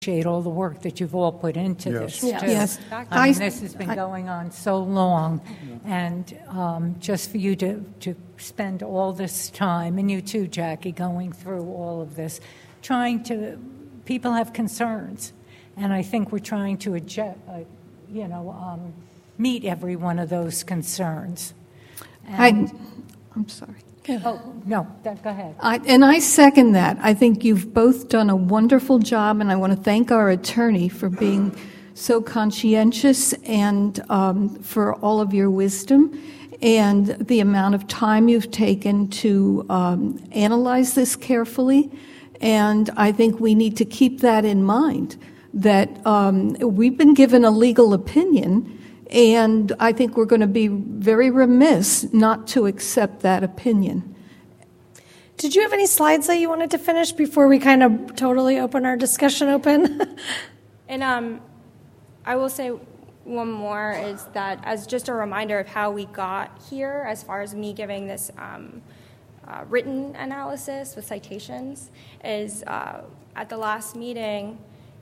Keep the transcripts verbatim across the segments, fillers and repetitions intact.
appreciate all the work that you've all put into Yes. this, Yes. too. Yes. I mean, I- this has been I- going on so long, and um, just for you to, to spend all this time, and you too, Jackie, going through all of this, trying to, people have concerns, and I think we're trying to adjust, uh, you know, um, meet every one of those concerns. And, I, I'm sorry. oh, no, that, go ahead. I, and I second that. I think you've both done a wonderful job, and I want to thank our attorney for being so conscientious and um, for all of your wisdom and the amount of time you've taken to um, analyze this carefully. And I think we need to keep that in mind, that um, we've been given a legal opinion, and I think we're going to be very remiss not to accept that opinion. Did you have any slides that you wanted to finish before we kind of totally open our discussion open? And um, I will say one more is that as just a reminder of how we got here, as far as me giving this um, uh, written analysis with citations, is uh, at the last meeting,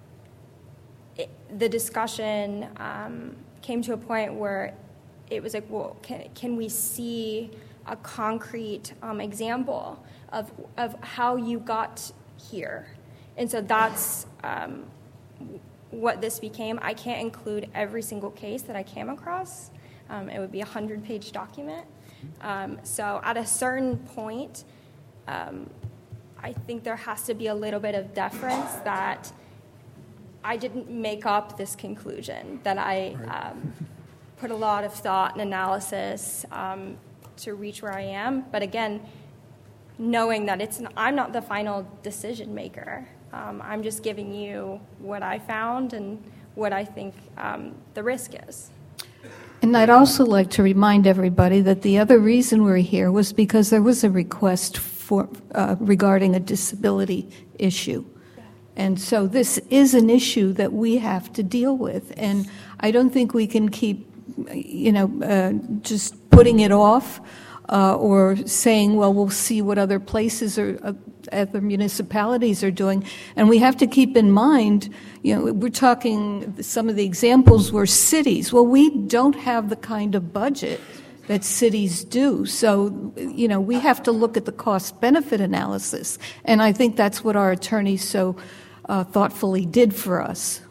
it, the discussion um, came to a point where it was like, well, can, can we see a concrete um, example of of how you got here? And so that's um, what this became. I can't include every single case that I came across. Um, it would be a hundred-page document. Um, so at a certain point, um, I think there has to be a little bit of deference that I didn't make up this conclusion, that I um, put a lot of thought and analysis um, to reach where I am. But again, knowing that it's an, I'm not the final decision maker. Um, I'm just giving you what I found and what I think um, the risk is. And I'd also like to remind everybody that the other reason we're here was because there was a request for uh, regarding a disability issue. And so this is an issue that we have to deal with. And I don't think we can keep, you know, uh, just putting it off uh, or saying, well, we'll see what other places or uh, other municipalities are doing. And we have to keep in mind, you know, we're talking, some of the examples were cities. Well, we don't have the kind of budget that cities do. So, you know, we have to look at the cost-benefit analysis. And I think that's what our attorney so uh, thoughtfully did for us.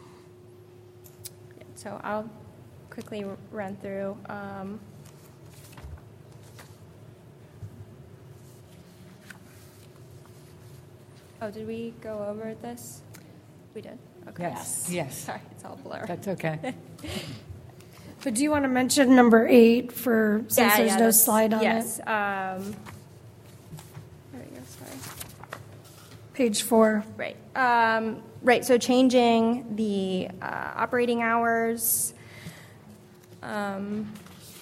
So I'll quickly run through. Um, oh, did we go over this? We did. Okay. Yes, yes. Sorry, it's all blur. That's okay. But do you want to mention number eight for, since Yeah, there's yeah, no that's- slide on yes, it? um, there we go, sorry. Page four. Right. Um, right. So changing the uh, operating hours. Um,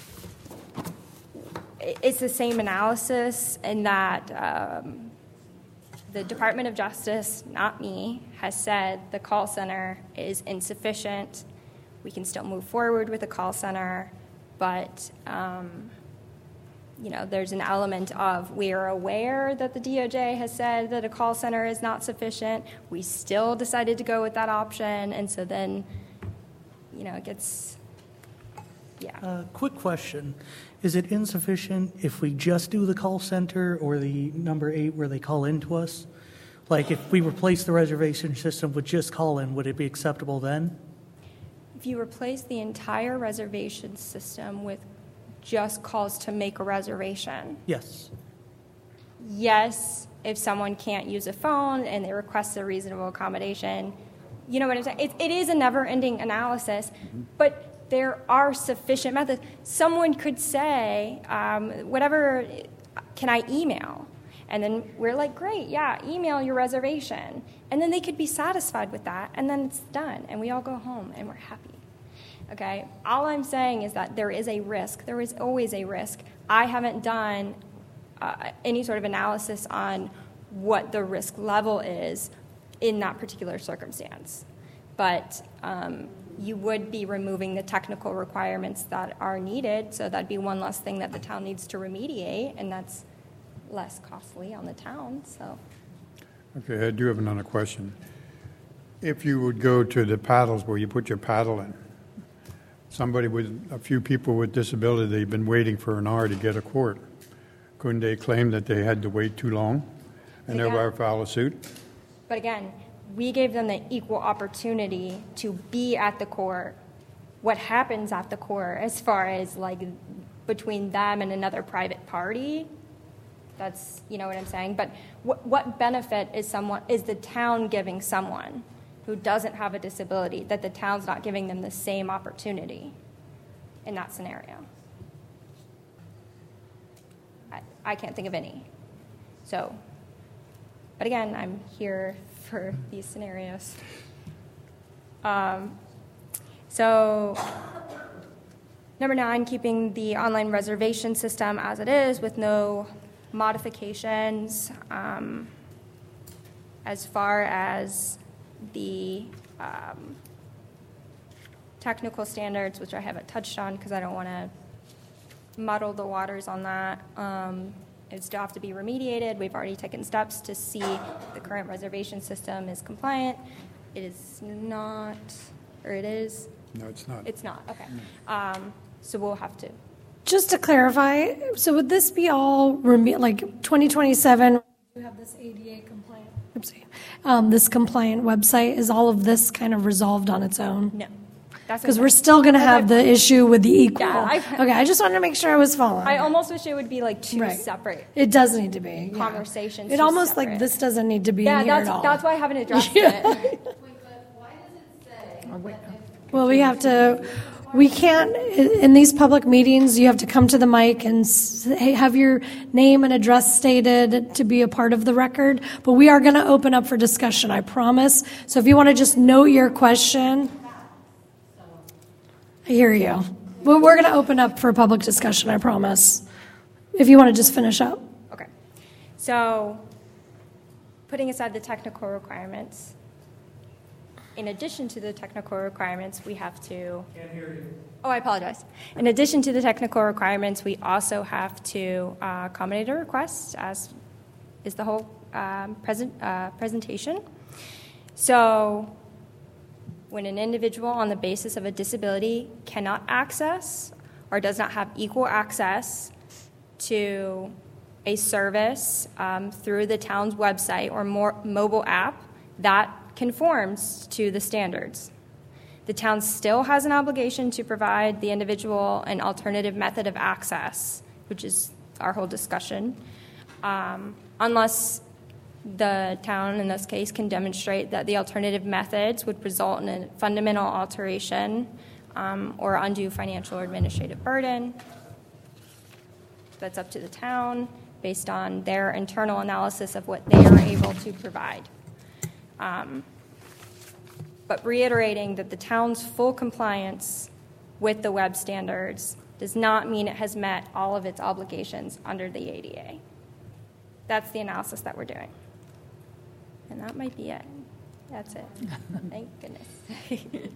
it- it's the same analysis in that um, the Department of Justice, not me, has said the call center is insufficient. We can still move forward with the call center, but um, you know, there's an element of we are aware that the D O J has said that a call center is not sufficient. We still decided to go with that option, and so then, you know, it gets, yeah. Uh, quick question. Is it insufficient if we just do the call center or the number eight where they call in to us? Like if we replace the reservation system with just call in, would it be acceptable then? If you replace the entire reservation system with just calls to make a reservation, Yes. yes, if someone can't use a phone and they request a reasonable accommodation, you know what I'm saying? It, it is a never-ending analysis, mm-hmm. but there are sufficient methods. Someone could say, um, whatever, can I email? And then we're like, great, yeah, email your reservation. And then they could be satisfied with that, and then it's done, and we all go home, and we're happy. Okay? All I'm saying is that there is a risk. There is always a risk. I haven't done uh, any sort of analysis on what the risk level is in that particular circumstance. But um, you would be removing the technical requirements that are needed, so that'd be one less thing that the town needs to remediate, and that's less costly on the town. So, Okay, I do have another question. if you would go to the paddles where you put your paddle in, somebody with, a few people with disability, they've been waiting for an hour to get a quart. Couldn't they claim that they had to wait too long and thereby file a suit? But again, we gave them the equal opportunity to be at the court. What happens at the court as far as like between them and another private party, that's, you know what I'm saying? But what, what benefit is someone, is the town giving someone who doesn't have a disability, that the town's not giving them the same opportunity in that scenario? I, I can't think of any. So, but again, I'm here for these scenarios. Um, so, number nine, keeping the online reservation system as it is with no modifications. Um, as far as the um, technical standards, which I haven't touched on because I don't want to muddle the waters on that. Um, it still have to be remediated. We've already taken steps to see if the current reservation system is compliant. It is not, or it is? No, it's not. It's not, okay. Um, so we'll have to. Just to clarify, so would this be all, reme- like twenty twenty-seven, you have this A D A compliant, oopsie, um, this compliant website, is all of this kind of resolved on its own? No. That's Because we're still going to have the issue with the equal. Yeah, I- Okay, I just wanted to make sure I was following. I almost wish it would be like two Right. separate It does need to be. yeah. conversations. It two almost separate. like this doesn't need to be Yeah, in here that's, at all. that's why I haven't addressed Yeah. it. Well, we have to, we can't, in these public meetings, you have to come to the mic and say, have your name and address stated to be a part of the record. But we are going to open up for discussion, I promise. So if you want to just note your question. I hear you. Well, we're going to open up for public discussion, I promise. If you want to just finish up. Okay. So, putting aside the technical requirements, in addition to the technical requirements, we have to. Can't hear you. Oh, I apologize. In addition to the technical requirements, we also have to uh, accommodate a request, as is the whole um, present uh, presentation. So, when an individual on the basis of a disability cannot access or does not have equal access to a service um, through the town's website or more mobile app, that conforms to the standards. The town still has an obligation to provide the individual an alternative method of access, which is our whole discussion, um, unless the town, in this case, can demonstrate that the alternative methods would result in a fundamental alteration um, or undue financial or administrative burden. That's up to the town based on their internal analysis of what they are able to provide. Um, but reiterating that the town's full compliance with the web standards does not mean it has met all of its obligations under the A D A. That's the analysis that we're doing. And that might be it. That's it. Thank goodness.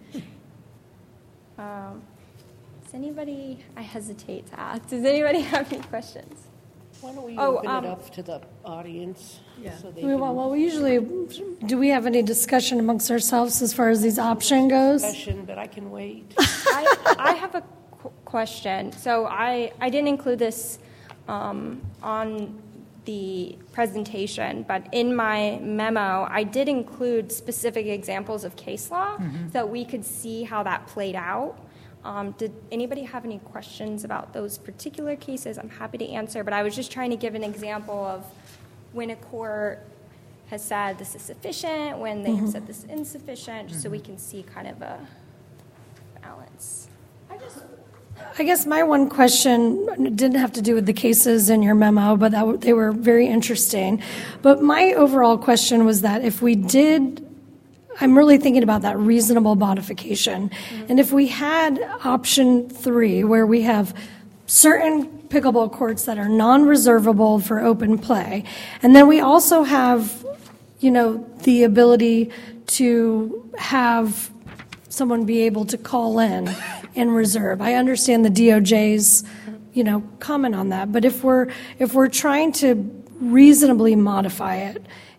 um, does anybody, I hesitate to ask, does anybody have any questions? Why don't we Oh, open um, it up to the audience? So they We, can well, well, we usually, do we have any discussion amongst ourselves as far as these option goes? discussion, but I can wait. I, I have a qu- question. So I, I didn't include this um, on the presentation, but in my memo, I did include specific examples of case law mm-hmm. so that we could see how that played out. Um, did anybody have any questions about those particular cases? I'm happy to answer, but I was just trying to give an example of when a court has said this is sufficient, when they mm-hmm. have said this is insufficient, just mm-hmm. so we can see kind of a balance. I just I guess my one question didn't have to do with the cases in your memo, but that, they were very interesting. But my overall question was that if we did, I'm really thinking about that reasonable modification. Mm-hmm. And if we had option three, where we have certain pickleball courts that are non-reservable for open play, and then we also have, you know, the ability to have someone be able to call in and reserve. I understand the D O J's, you know, comment on that, but if we're if we're trying to reasonably modify it,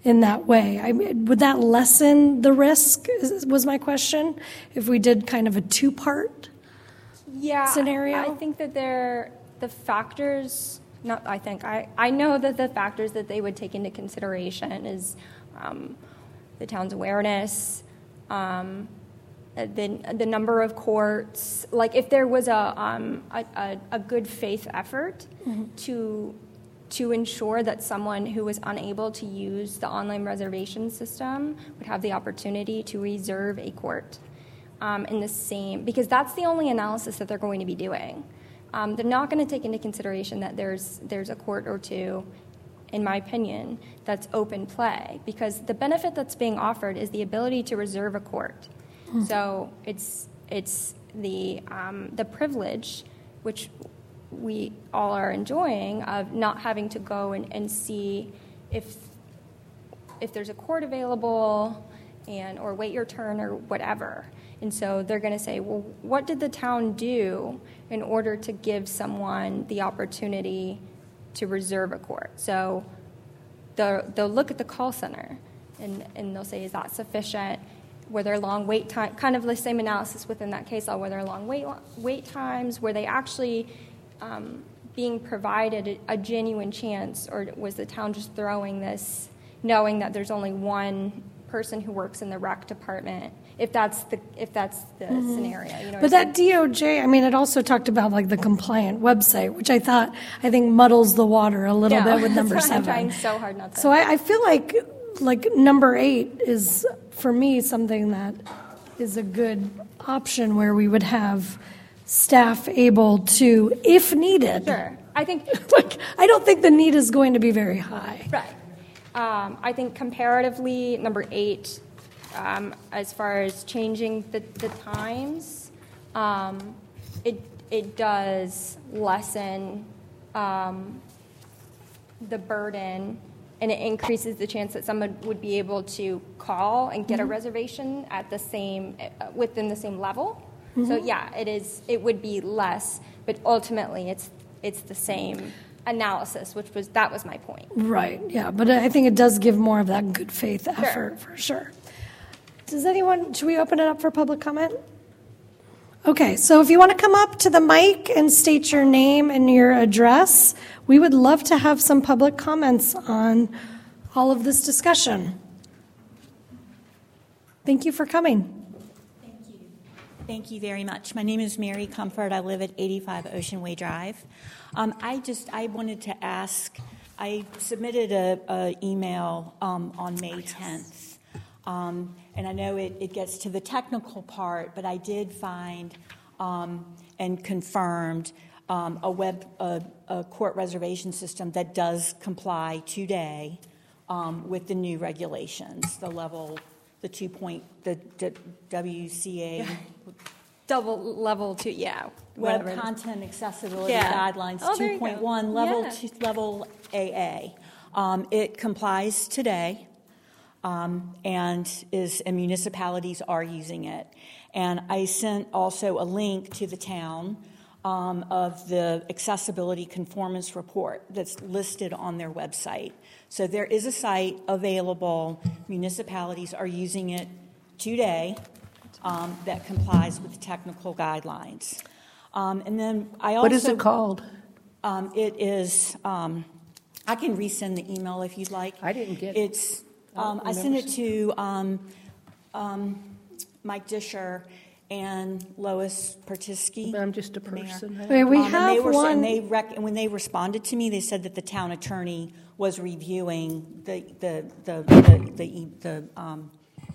in that way. I mean, would that lessen the risk, is- was my question, if we did kind of a two-part yeah, scenario? I think that they're the factors, not I think, I, I know that the factors that they would take into consideration is um, the town's awareness, um, the the number of courts. Like if there was a um, a, a, a good faith effort mm-hmm. to to ensure that someone who was unable to use the online reservation system would have the opportunity to reserve a court um, in the same, because that's the only analysis that they're going to be doing. Um, they're not going to take into consideration that there's there's a court or two, in my opinion, that's open play, because the benefit that's being offered is the ability to reserve a court. Mm-hmm. So it's it's the um, the privilege, which we all are enjoying, of not having to go and, and see if if there's a court available and or wait your turn or whatever. And so they're going to say, well, what did the town do in order to give someone the opportunity to reserve a court? So they'll, they'll look at the call center, and, and they'll say, is that sufficient? Were there long wait time? Kind of the same analysis within that case. Were there long wait wait times? Were they actually um, being provided a, a genuine chance, or was the town just throwing this, knowing that there's only one person who works in the rec department? If that's the if that's the mm-hmm. scenario, you know. But that D O J, I mean, it also talked about like the compliant website, which I thought I think muddles the water a little yeah, bit with number that's why seven. I'm trying so hard not to. So I, I feel like like number eight is for me something that is a good option, where we would have staff able to, if needed. Sure, I think. Like I don't think the need is going to be very high. Right. Um, I think comparatively, number eight. Um, as far as changing the, the times, um, it it does lessen um, the burden, and it increases the chance that someone would be able to call and get mm-hmm. a reservation at the same uh, within the same level. Mm-hmm. So yeah, it is. It would be less, but ultimately, it's it's the same analysis, which was that was my point. Right. Yeah, but I think it does give more of that good faith effort sure. for sure. Does anyone, should we open it up for public comment? Okay, so if you want to come up to the mic and state your name and your address, we would love to have some public comments on all of this discussion. Thank you for coming. Thank you. Thank you very much. My name is Mary Comfort. I live at eighty-five Ocean Way Drive. Um, I just, I wanted to ask, I submitted a, a email um, on May tenth. Um, and I know it, it gets to the technical part, but I did find um, and confirmed um, a web a, a court reservation system that does comply today um, with the new regulations, the level, the two point, the, the W C A. Yeah. Double level two, yeah. Web Content Accessibility yeah. Guidelines oh, two point one, level, yeah. two, level A A. Um, it complies today. Um, and is and municipalities are using it. And I sent also a link to the town um, of the accessibility conformance report that's listed on their website. So there is a site available. Municipalities are using it today um, that complies with the technical guidelines. Um, and then I also... What is it called? Um, it is... Um, I can resend the email if you'd like. I didn't get it. It's... Um, I sent it to um, um, Mike Disher and Lois Pertiski. I'm just a person. Wait, we um, have and they were, one. And they rec- when they responded to me, they said that the town attorney was reviewing the the the the, the, the um,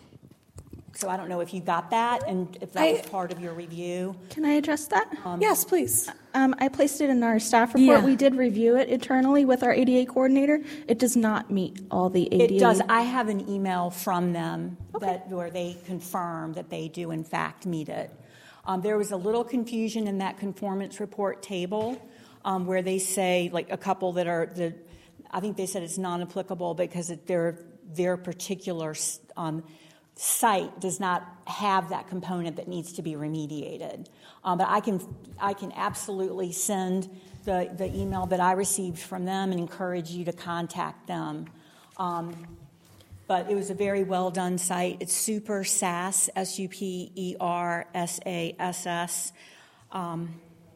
so I don't know if you got that and if that I, was part of your review. Can I address that? Um, yes, please. Um, I placed it in our staff report. Yeah. We did review it internally with our A D A coordinator. It does not meet all the A D A. It does. I have an email from them Okay. that where they confirm that they do in fact meet it. Um, there was a little confusion in that conformance report table um, where they say like a couple that are the. I think they said it's non-applicable because it, their their particular um, site does not have that component that needs to be remediated. Um, but I can I can absolutely send the, the email that I received from them and encourage you to contact them. Um, but it was a very well done site. It's Super S A S, S U P E R S A S S. Um,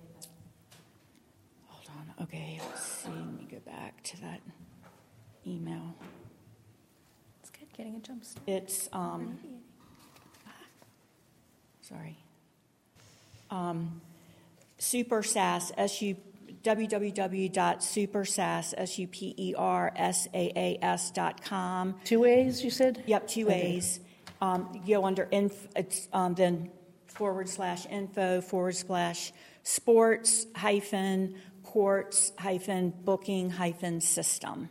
hold on. Okay, let's see. Let me go back to that email. It's good getting a jump start. It's, um, sorry. Um, Super S A S, S U, w w w dot super sas, S U P E R S A A S dot com. Two A's, you said? Yep, two Okay. A's. Um, you go under, inf, it's, um, then forward slash info, forward slash sports hyphen courts hyphen booking hyphen system.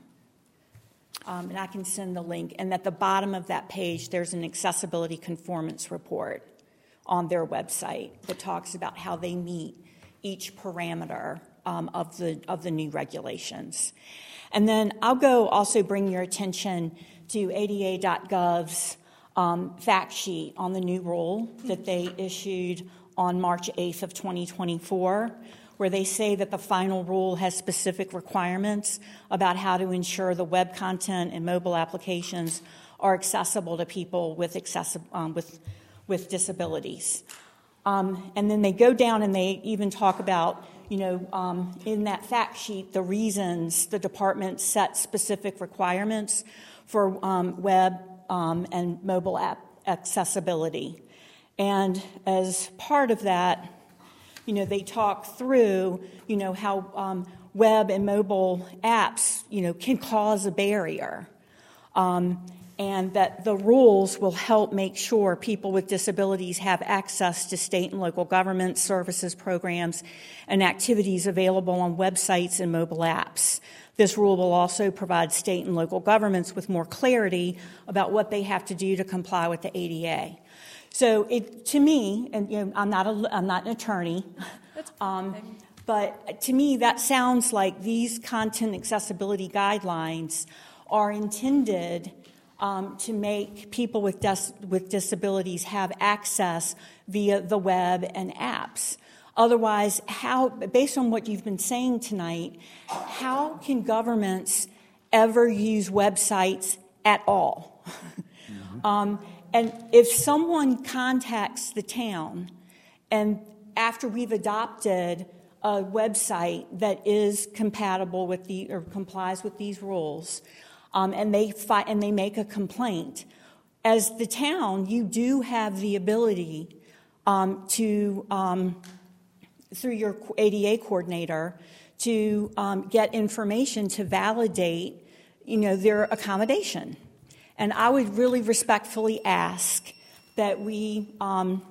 Um, and I can send the link. And at the bottom of that page, there's an accessibility conformance report on their website that talks about how they meet each parameter um, of the of the new regulations. And then I'll go also bring your attention to A D A dot gov's um, fact sheet on the new rule that they issued on March eighth of twenty twenty-four, where they say that the final rule has specific requirements about how to ensure the web content and mobile applications are accessible to people with accessi- um, with with disabilities. Um, and then they go down and they even talk about, you know, um, in that fact sheet, the reasons the department set specific requirements for um, web um, and mobile app accessibility. And as part of that, you know, they talk through, you know, how um, web and mobile apps, you know, can cause a barrier. Um, and that the rules will help make sure people with disabilities have access to state and local government services, programs, and activities available on websites and mobile apps. This rule will also provide state and local governments with more clarity about what they have to do to comply with the A D A. So it, to me, and you know, I'm not a, I'm not an attorney, um, but to me that sounds like these content accessibility guidelines are intended um, to make people with dis- with disabilities have access via the web and apps. Otherwise, how, based on what you've been saying tonight, how can governments ever use websites at all? Mm-hmm. um, And if someone contacts the town, and after we've adopted a website that is compatible with the or complies with these rules, um, and they fi- and they make a complaint, as the town, you do have the ability um, to, um, through your A D A coordinator, to um, get information to validate, you know, their accommodation. And I would really respectfully ask that we um,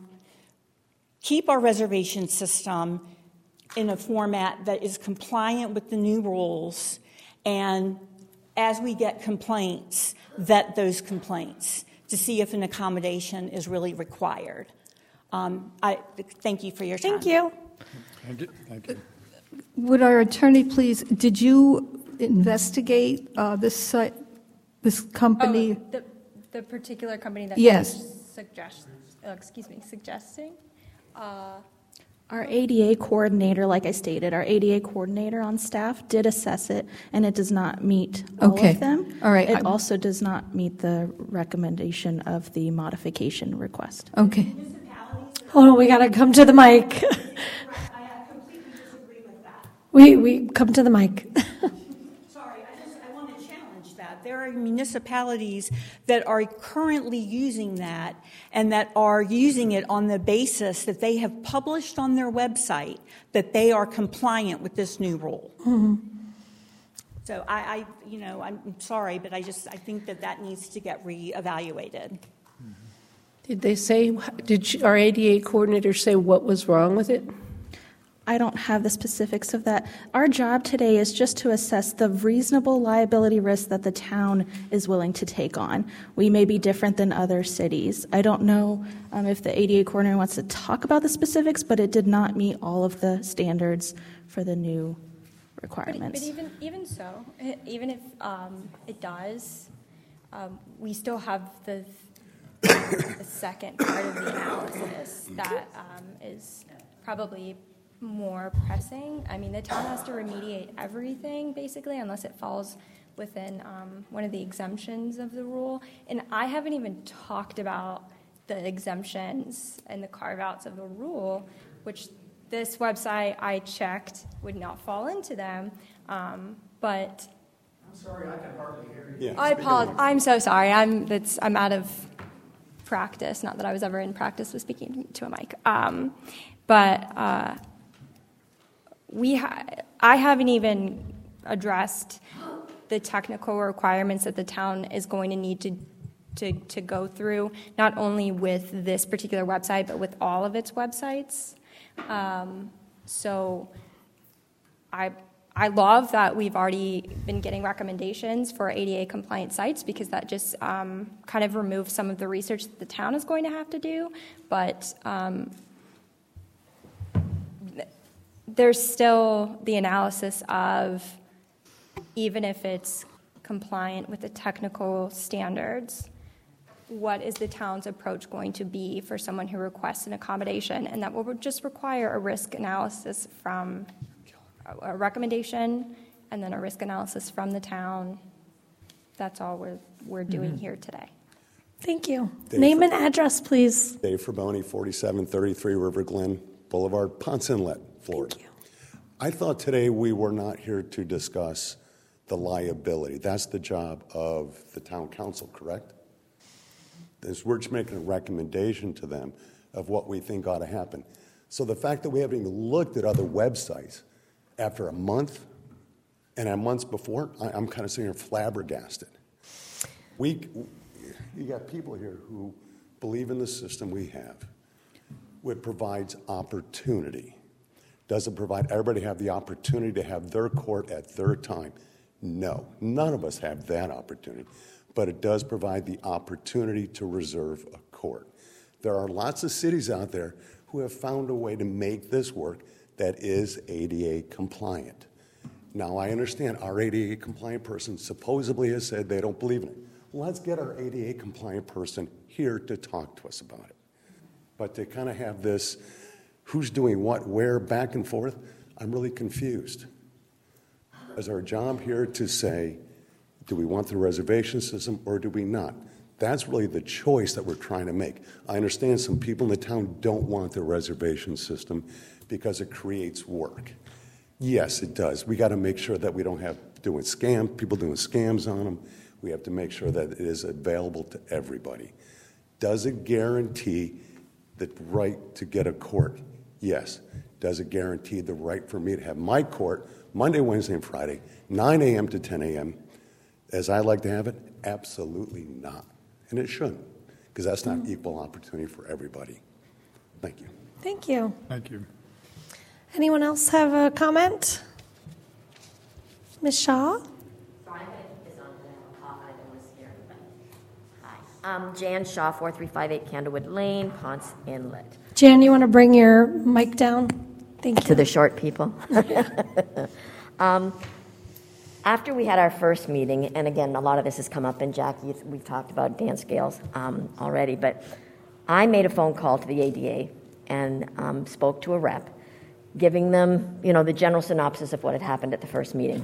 keep our reservation system in a format that is compliant with the new rules, and as we get complaints, vet those complaints to see if an accommodation is really required. Um, I thank you for your time. Thank you. Thank you. Thank you. Would our attorney please, did you investigate uh, this site? This company? Oh, the, the particular company that yes. you're suggest, uh, excuse me, suggesting? Uh, Our A D A coordinator, like I stated, our A D A coordinator on staff did assess it, and it does not meet all okay. of them. All right. It I'm, also does not meet the recommendation of the modification request. Okay. Hold on, we got to come to the mic. I completely disagree with that. we, we come to the mic. There are municipalities that are currently using that and that are using it on the basis that they have published on their website that they are compliant with this new rule. Mm-hmm. So I, I, you know, I'm sorry, but I just I think that that needs to get reevaluated. Did they say, did our A D A coordinator say what was wrong with it? I don't have the specifics of that. Our job today is just to assess the reasonable liability risk that the town is willing to take on. We may be different than other cities. I don't know um, if the A D A coordinator wants to talk about the specifics, but it did not meet all of the standards for the new requirements. But, but even even so, even if um, it does, um, we still have the, the second part of the analysis that um, is probably more pressing. I mean, the town has to remediate everything, basically, unless it falls within um, one of the exemptions of the rule. And I haven't even talked about the exemptions and the carve-outs of the rule, which this website I checked would not fall into them. Um, but I'm sorry, I can hardly hear you. Yeah, I apologize. I'm so sorry. I'm that's I'm out of practice. Not that I was ever in practice with speaking to a mic. Um, but uh, we ha- I haven't even addressed the technical requirements that the town is going to need to, to, to go through, not only with this particular website, but with all of its websites. Um, so I, I love that we've already been getting recommendations for A D A compliant sites, because that just um, kind of removes some of the research that the town is going to have to do. But um, th- there's still the analysis of, even if it's compliant with the technical standards, what is the town's approach going to be for someone who requests an accommodation? And that will just require a risk analysis from a recommendation and then a risk analysis from the town. That's all we're, we're doing mm-hmm. here today. Thank you. Dave Name for, and address, please. Dave Fraboni, forty-seven thirty-three River Glen Boulevard, Ponce Inlet, Florida. Thank you. I thought today we were not here to discuss the liability. That's the job of the town council, correct? This, we're just making a recommendation to them of what we think ought to happen. So the fact that we haven't even looked at other websites after a month and a months before, I, I'm kind of sitting here flabbergasted. We, you got people here who believe in the system we have, which provides opportunity. Does it provide everybody have the opportunity to have their court at their time? No, none of us have that opportunity, but it does provide the opportunity to reserve a court. There are lots of cities out there who have found a way to make this work that is A D A compliant. Now, I understand our A D A compliant person supposedly has said they don't believe in it. Let's get our A D A compliant person here to talk to us about it. But to kind of have this who's doing what, where, back and forth, I'm really confused. Is our job here to say, do we want the reservation system or do we not? That's really the choice that we're trying to make. I understand some people in the town don't want the reservation system because it creates work. Yes, it does. We got to make sure that we don't have doing scam, people doing scams on them. We have to make sure that it is available to everybody. Does it guarantee the right to get a court? Yes. Does it guarantee the right for me to have my court Monday, Wednesday, and Friday, nine a.m. to ten a.m., as I like to have it? Absolutely not. And it shouldn't, because that's not equal opportunity for everybody. Thank you. Thank you. Thank you. Anyone else have a comment? Miz Shaw? Sorry, is on the call. I don't want to scare everybody. Hi. Um, Jan Shaw, four three five eight Candlewood Lane, Ponce Inlet. Jan, you want to bring your mic down? Thank you. To the short people. um, after we had our first meeting, and again, a lot of this has come up, and Jackie, we've talked about dance scales um, already, but I made a phone call to the A D A and um, spoke to a rep, giving them, you know, the general synopsis of what had happened at the first meeting.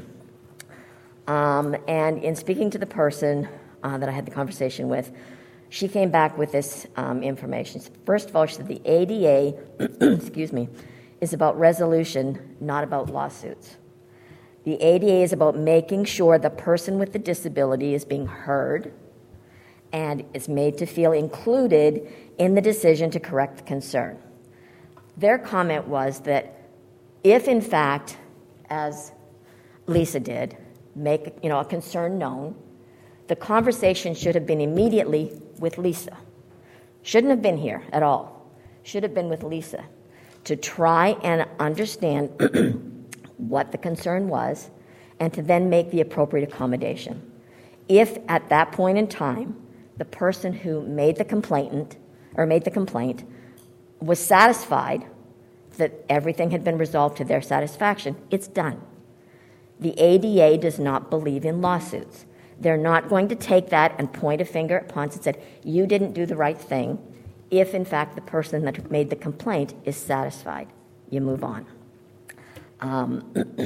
Um, and in speaking to the person uh, that I had the conversation with, she came back with this um, information. First of all, she said the A D A, excuse me, is about resolution, not about lawsuits. The A D A is about making sure the person with the disability is being heard and is made to feel included in the decision to correct the concern. Their comment was that if, in fact, as Lisa did, make you know a concern known, the conversation should have been immediately with Lisa. Shouldn't have been here at all. Should have been with Lisa to try and understand what the concern was and to then make the appropriate accommodation. If at that point in time the person who made the complainant or made the complaint was satisfied that everything had been resolved to their satisfaction, it's done. The A D A does not believe in lawsuits. They're not going to take that and point a finger at Ponce and say, you didn't do the right thing, if in fact the person that made the complaint is satisfied. You move on. Um,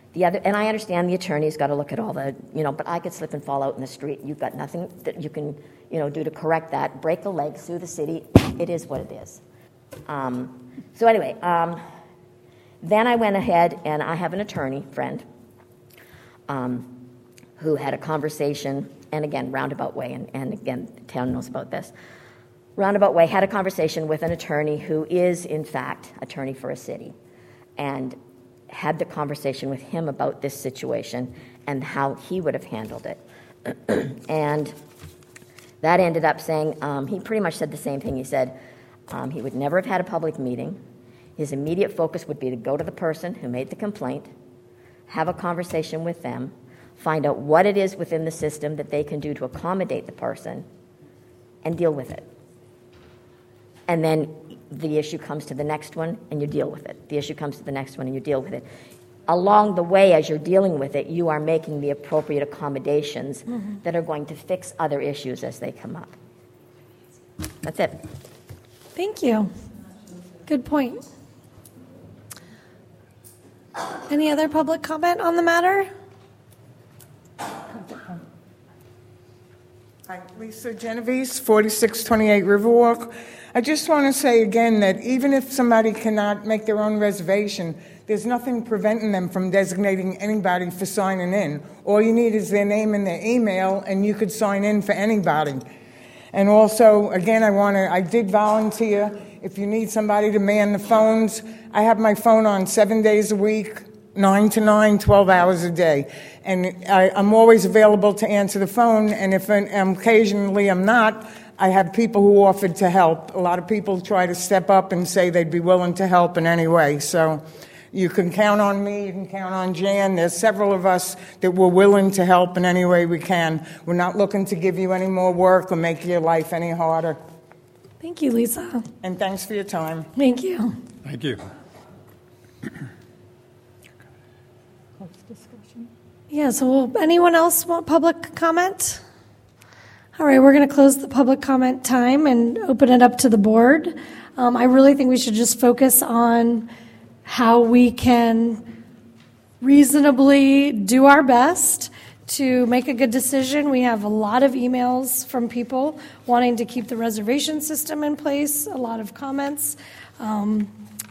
The other, and I understand the attorney's got to look at all the, you know, but I could slip and fall out in the street. You've got nothing that you can, you know, do to correct that. Break the leg, sue the city. It is what it is. Um, so anyway, um, then I went ahead, and I have an attorney friend um, who had a conversation, and again, roundabout way, and, and again, the town knows about this. Roundabout way, had a conversation with an attorney who is, in fact, attorney for a city, and had the conversation with him about this situation and how he would have handled it. And that ended up saying, um, he pretty much said the same thing. He said um, he would never have had a public meeting. His immediate focus would be to go to the person who made the complaint, have a conversation with them, find out what it is within the system that they can do to accommodate the person, and deal with it. And then the issue comes to the next one, and you deal with it. The issue comes to the next one, and you deal with it. Along the way, as you're dealing with it, you are making the appropriate accommodations mm-hmm. that are going to fix other issues as they come up. That's it. Thank you. Good point. Any other public comment on the matter? Hi, Lisa Genovese, forty-six twenty-eight Riverwalk. I just want to say again that even if somebody cannot make their own reservation, there's nothing preventing them from designating anybody for signing in. All you need is their name and their email, and you could sign in for anybody. And also, again, I want to, I did volunteer. If you need somebody to man the phones, I have my phone on seven days a week, nine to nine, twelve hours a day. And I, I'm always available to answer the phone, and if um, occasionally I'm not, I have people who offered to help. A lot of people try to step up and say they'd be willing to help in any way. So you can count on me, you can count on Jan. There's several of us that we're willing to help in any way we can. We're not looking to give you any more work or make your life any harder. Thank you, Lisa. And thanks for your time. Thank you. Thank you. Yeah, so will anyone else want public comment? All right, we're going to close the public comment time and open it up to the board. Um, I really think we should just focus on how we can reasonably do our best to make a good decision. We have a lot of emails from people wanting to keep the reservation system in place, a lot of comments. Um,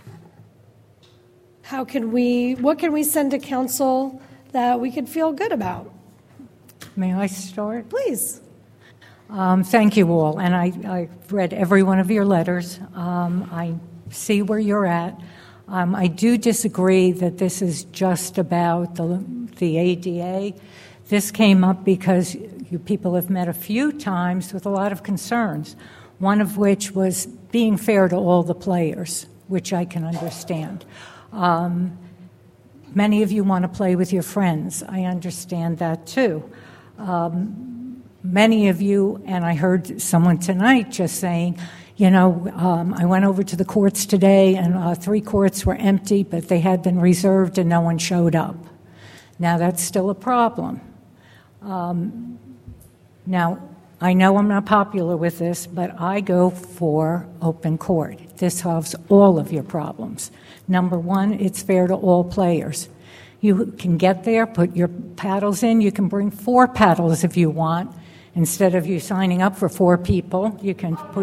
how can we, what can we send to council that we could feel good about? May I start? Please. Um, thank you all, and I, I read every one of your letters. Um, I see where you're at. Um, I do disagree that this is just about the, the A D A. This came up because you people have met a few times with a lot of concerns, one of which was being fair to all the players, which I can understand. Um, many of you want to play with your friends. I understand that too. Um, Many of you, and I heard someone tonight just saying, you know, um, I went over to the courts today and uh, three courts were empty, but they had been reserved and no one showed up. Now that's still a problem. Um, now, I know I'm not popular with this, but I go for open court. This solves all of your problems. Number one, it's fair to all players. You can get there, put your paddles in. You can bring four paddles if you want. Instead of you signing up for four people, you can put...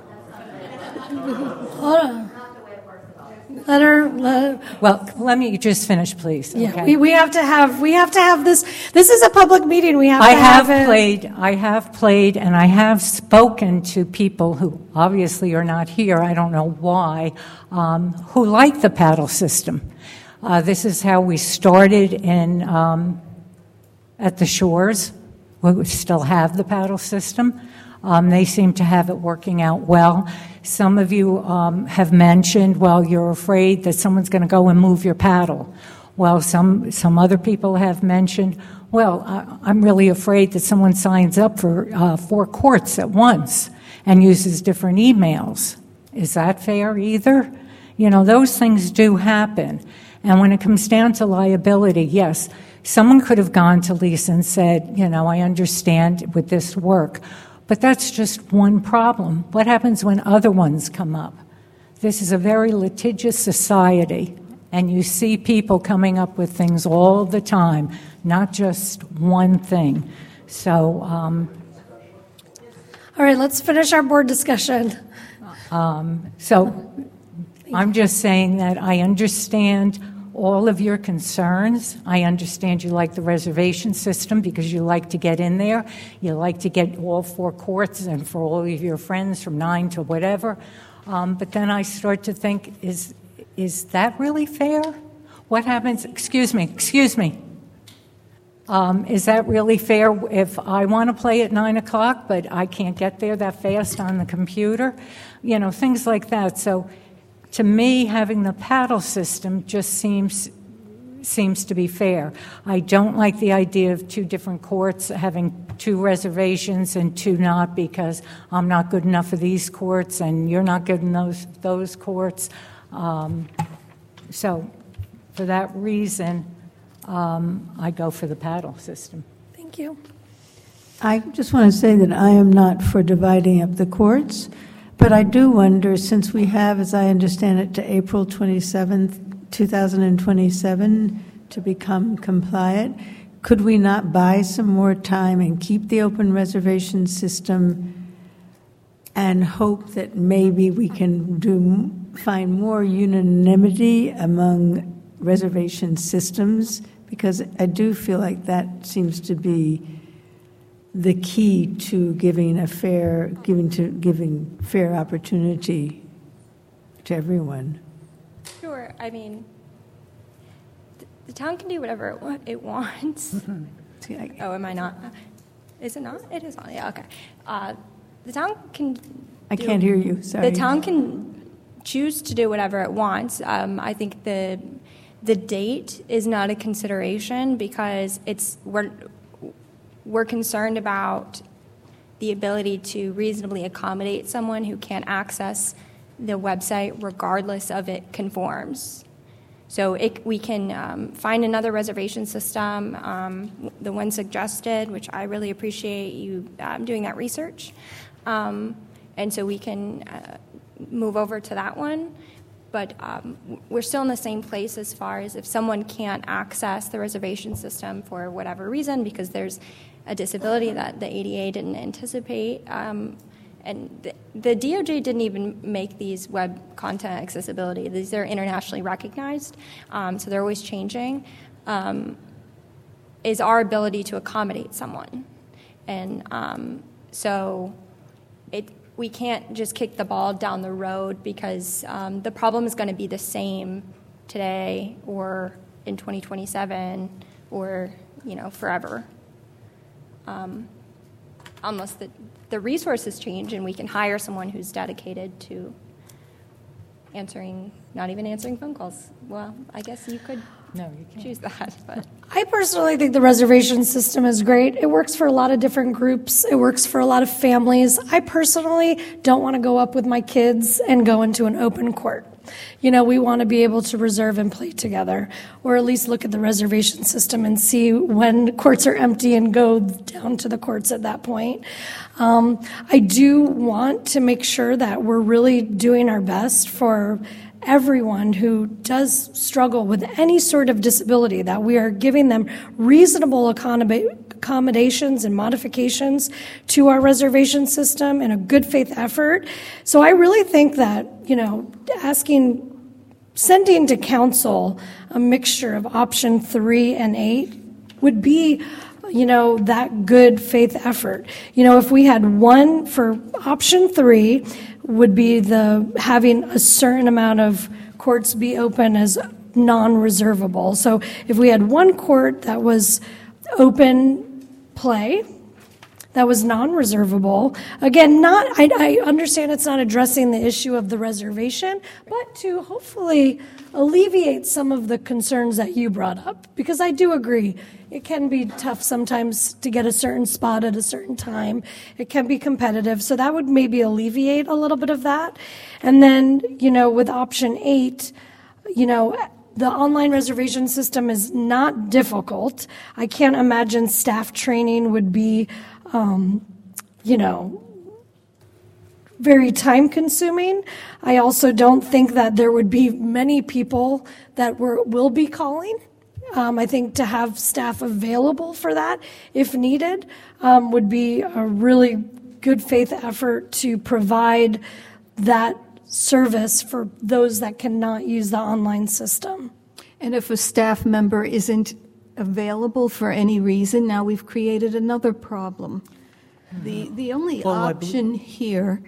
Hold on. Let her, let her... Well, let me just finish, please. Yeah, okay? we, we have to have we have to have this. This is a public meeting. We have I to have, have it. played. I have played, and I have spoken to people who obviously are not here. I don't know why, um, who like the paddle system. Uh, this is how we started in um, at the shores. We still have the paddle system. Um, they seem to have it working out well. Some of you um, have mentioned, well, you're afraid that someone's going to go and move your paddle. Well, some some other people have mentioned, well, I, I'm really afraid that someone signs up for uh, four courts at once and uses different emails. Is that fair either? You know, those things do happen. And when it comes down to liability, yes, someone could have gone to Lisa and said, you know, I understand with this work, but that's just one problem. What happens when other ones come up? This is a very litigious society, And you see people coming up with things all the time, not just one thing. So, um, all right, let's finish our board discussion. Um, so I'm just saying that I understand all of your concerns. I understand you like the reservation system because you like to get in there. You like to get all four courts and for all of your friends from nine to whatever. Um, but then I start to think, is is that really fair? What happens? Excuse me, excuse me. Um, is that really fair if I want to play at nine o'clock, but I can't get there that fast on the computer? You know, things like that. So to me, having the paddle system just seems seems to be fair. I don't like the idea of two different courts, having two reservations and two not, because I'm not good enough for these courts and you're not good in those, those courts. Um, so for that reason, um, I go for the paddle system. Thank you. I just want to say that I am not for dividing up the courts, but I do wonder, since we have, as I understand it, to April twenty-seventh, two thousand twenty-seven to become compliant, could we not buy some more time and keep the open reservation system and hope that maybe we can do find more unanimity among reservation systems? Because I do feel like that seems to be the key to giving a fair, giving to giving fair opportunity to everyone. Sure. I mean, th- the town can do whatever it, wa- it wants. Mm-hmm. Oh, am I not? Is it not? It is on. Yeah. Okay. Uh, the town can. I do- can't hear you. Sorry. The town can choose to do whatever it wants. Um, I think the the date is not a consideration because it's we're we're concerned about the ability to reasonably accommodate someone who can't access the website regardless of it conforms. So it, we can um, find another reservation system, um, the one suggested, which I really appreciate you um, doing that research. Um, and so we can uh, move over to that one. But um, we're still in the same place as far as if someone can't access the reservation system for whatever reason, because there's a disability that the A D A didn't anticipate. Um, and the, the D O J didn't even make these web content accessibility. These are internationally recognized, um, so they're always changing, um, is our ability to accommodate someone. And um, so it, we can't just kick the ball down the road because um, the problem is going to be the same today or in twenty twenty-seven or, you know, forever. Um, unless the, the resources change and we can hire someone who's dedicated to answering, not even answering phone calls. Well, I guess you could no, you can't. choose that. But I personally think the reservation system is great. It works for a lot of different groups. It works for a lot of families. I personally don't want to go up with my kids and go into an open court. You know, we want to be able to reserve and play together, or at least look at the reservation system and see when courts are empty and go down to the courts at that point. Um, I do want to make sure that we're really doing our best for everyone who does struggle with any sort of disability, that we are giving them reasonable accommodations and modifications to our reservation system in a good faith effort. So I really think that, you know, asking, sending to council a mixture of option three and eight would be, you know, that good faith effort. You know, if we had one for option three, would be the having a certain amount of courts be open as non-reservable. So if we had one court that was open play, that was non-reservable, again, not I, I understand it's not addressing the issue of the reservation, but to hopefully alleviate some of the concerns that you brought up, because I do agree it can be tough sometimes to get a certain spot at a certain time. It can be competitive, so that would maybe alleviate a little bit of that. And then, you know, with option eight, you know, the online reservation system is not difficult. I can't imagine staff training would be, um, you know, very time consuming. I also don't think that there would be many people that were, will be calling. Um, I think to have staff available for that, if needed, um, would be a really good faith effort to provide that service for those that cannot use the online system. And if a staff member isn't available for any reason, now we've created another problem. The, the only Well, I option here,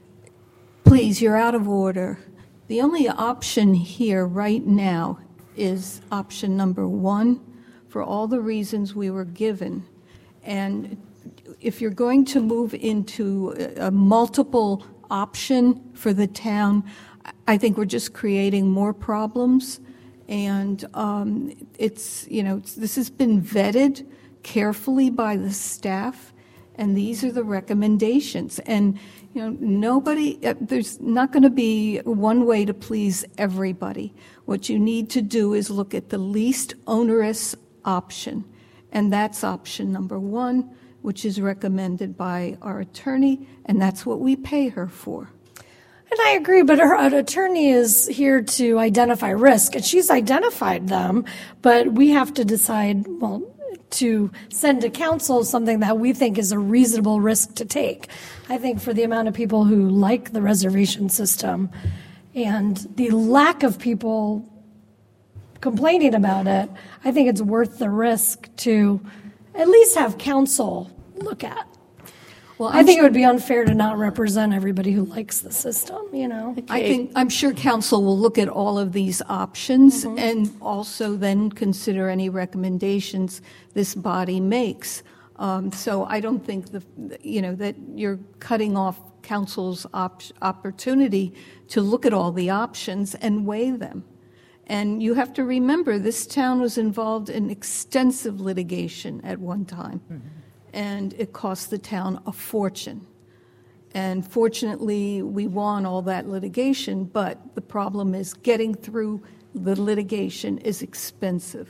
please, you're out of order. The only option here right now is option number one, for all the reasons we were given. And if you're going to move into a, a multiple option for the town, I think we're just creating more problems. And um, it's, you know, it's, this has been vetted carefully by the staff, and these are the recommendations. And, you know, nobody, uh, there's not going to be one way to please everybody. What you need to do is look at the least onerous option, and that's option number one, which is recommended by our attorney, and that's what we pay her for. And I agree, but her an attorney is here to identify risk, and she's identified them, but we have to decide, well, to send to council something that we think is a reasonable risk to take. I think for the amount of people who like the reservation system and the lack of people complaining about it, I think it's worth the risk to at least have council look at. Well, I think it would be unfair to not represent everybody who likes the system, you know? I think, I'm sure council will look at all of these options Mhm. and also then consider any recommendations this body makes. Um, so I don't think, the, you know, that you're cutting off council's op- opportunity to look at all the options and weigh them. And you have to remember, this town was involved in extensive litigation at one time. Mm-hmm. And it cost the town a fortune. And fortunately, we won all that litigation, but the problem is getting through the litigation is expensive.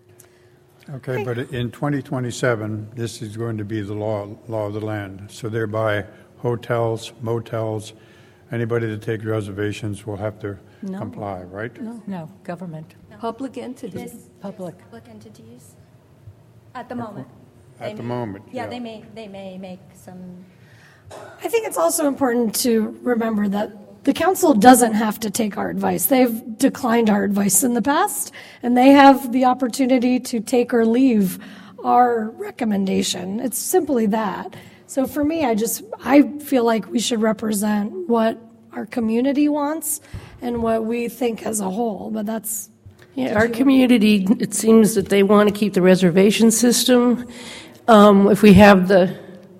Okay, but in twenty twenty-seven, this is going to be the law, law of the land. So thereby, hotels, motels, anybody that takes reservations will have to No. comply, right? No, no, government. Public entities. Yes. Public. Public entities. At the moment. At They the may- moment, Yeah, yeah. they may, they may make some, I think it's also important to remember that the council doesn't have to take our advice. They've declined our advice in the past, and they have the opportunity to take or leave our recommendation. It's simply that. So for me, I just, I feel like we should represent what our community wants and what we think as a whole, but that's... Yeah, our community, it seems that they want to keep the reservation system. Um, if we have the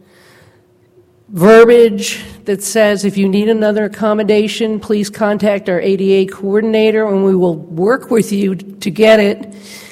verbiage that says if you need another accommodation, please contact our A D A coordinator and we will work with you to get it,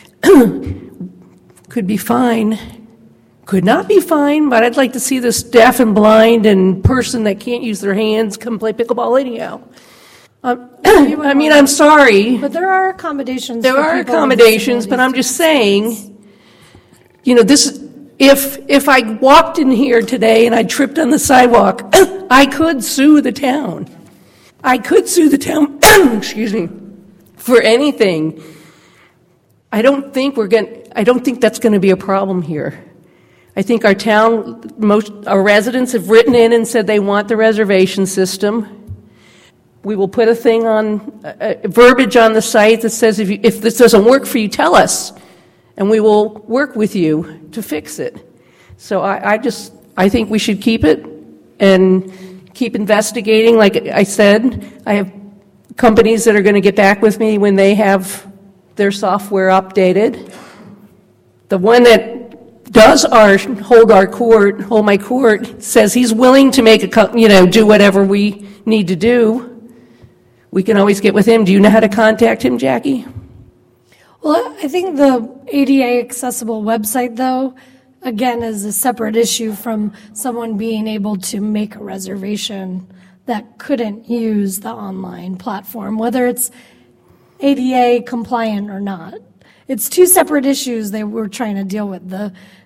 could be fine. Could not be fine, but I'd like to see this deaf and blind and person that can't use their hands come play pickleball anyhow. Um, I mean, I'm sorry. But there are accommodations. There for are people with accommodations, but I'm just saying, you know, this, if, if I walked in here today and I tripped on the sidewalk, I could sue the town. I could sue the town, excuse me, for anything. I don't think we're going, I don't think that's going to be a problem here. I think our town, most, our residents have written in and said they want the reservation system. We will put a thing on, uh, verbiage on the site that says if, you, if this doesn't work for you, tell us, and we will work with you to fix it. So I, I just, I think we should keep it and keep investigating. Like I said, I have companies that are going to get back with me when they have their software updated. The one that does our, hold our court, hold my court, says he's willing to make a, you know, do whatever we need to do. We can always get with him. Do you know how to contact him, Jackie? Well, I think the A D A accessible website, though, again, is a separate issue from someone being able to make a reservation that couldn't use the online platform, whether it's A D A compliant or not. It's two separate issues that we're trying to deal with. The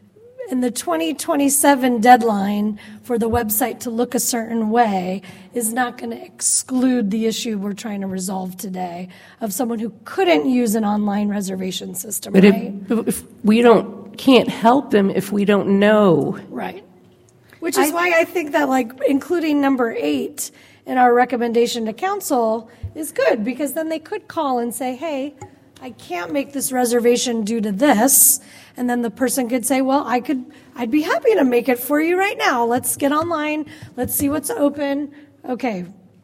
and the twenty twenty-seven deadline for the website to look a certain way is not going to exclude the issue we're trying to resolve today of someone who couldn't use an online reservation system, But right? if, if we don't, can't help them if we don't know. Right. Which is why I think that, like, including number eight in our recommendation to council is good, because then they could call and say, hey, I can't make this reservation due to this. And then the person could say, well, I could, I'd be happy to make it for you right now. Let's get online. Let's see what's open. Okay.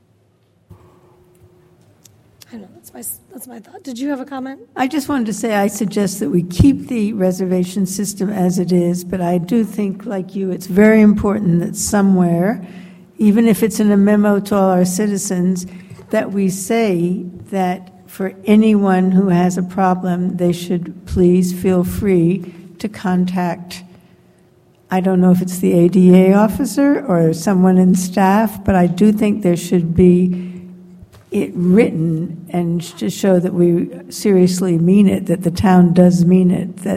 I don't know. That's my, that's my thought. Did you have a comment? I just wanted to say I suggest that we keep the reservation system as it is, but I do think, like you, it's very important that somewhere, even if it's in a memo to all our citizens, that we say that for anyone who has a problem, they should please feel free to contact, I don't know if it's the A D A officer or someone in staff, but I do think there should be it written and to show that we seriously mean it, that the town does mean it, that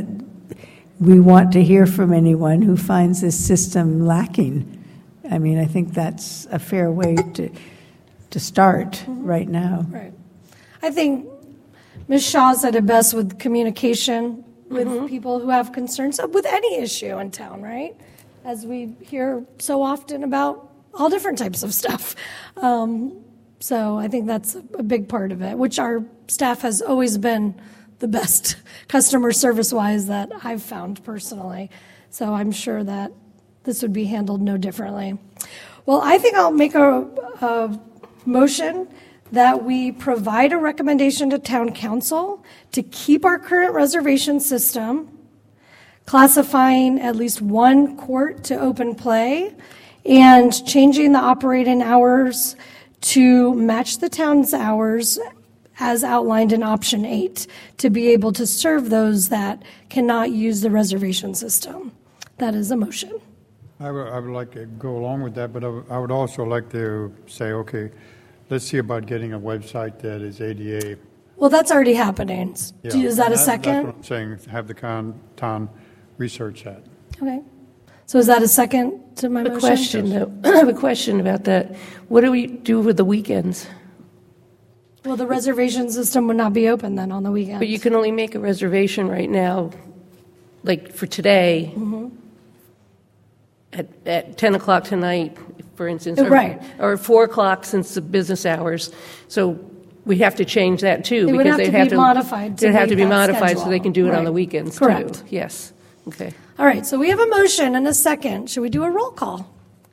we want to hear from anyone who finds this system lacking. I mean, I think that's a fair way to to start mm-hmm. right now. Right. I think Miz Shaw said it best with communication with mm-hmm. people who have concerns with any issue in town, right? As we hear so often about all different types of stuff. Um, so I think that's a big part of it, which our staff has always been the best customer service-wise that I've found personally. So I'm sure that this would be handled no differently. Well, I think I'll make a, a motion that we provide a recommendation to town council to keep our current reservation system, classifying at least one court to open play, and changing the operating hours to match the town's hours as outlined in option eight to be able to serve those that cannot use the reservation system. That is a motion. I would, I would like to go along with that, but I would, I would also like to say, okay, let's see about getting a website that is A D A. Well, that's already happening. Yeah. Do- Is that a That's second? what I'm saying, have the con, town research that. Okay. So is that a second to my A motion? question, though. I have a question about that. What do we do with the weekends? Well, the reservation system would not be open then on the weekend. But you can only make a reservation right now, like for today, Mm-hmm. at, at ten o'clock tonight, for instance. or- Right. Or four o'clock since the business hours. So we have to change that too. It would because have to they'd be modified to They'd have to make be that modified so schedule. they can do it on Right. the weekends Correct. too. Yes. Okay. All right, so we have a motion and a second. Should we do a roll call?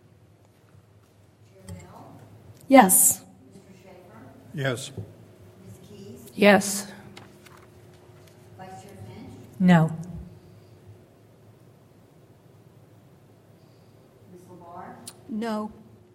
Yes. Yes. Yes. No. No.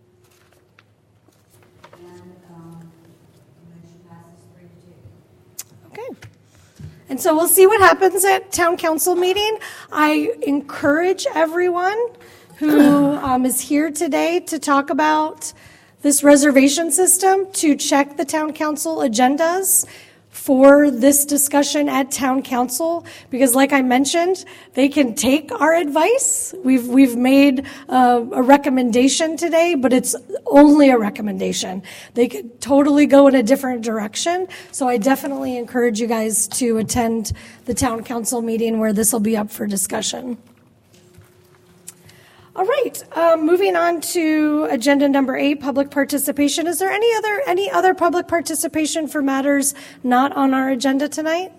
Okay. And so we'll see what happens at town council meeting. I encourage everyone who um, is here today to talk about this reservation system to check the town council agendas for this discussion at town council, because like I mentioned, they can take our advice. We've we've made a, a recommendation today, but it's only a recommendation. They could totally go in a different direction. So I definitely encourage you guys to attend the town council meeting where this will be up for discussion. All right, um, moving on to agenda number eight, public participation. Is there any other any other public participation for matters not on our agenda tonight?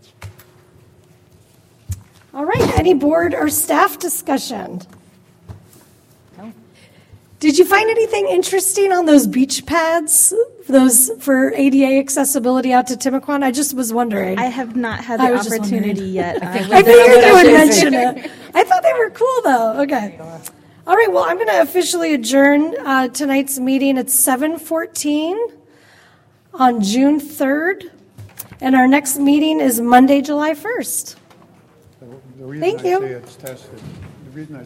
All right, any board or staff discussion? No. Did you find anything interesting on those beach pads, those for A D A accessibility out to Timuquan? I just was wondering. I have not had I the was just opportunity wondering. yet. I figured you would mention it. I thought they were cool, though. Okay. All right, well, I'm going to officially adjourn uh, tonight's meeting at seven fourteen on June third, and our next meeting is Monday, July first. The reason Thank I you. say it's tested, the reason I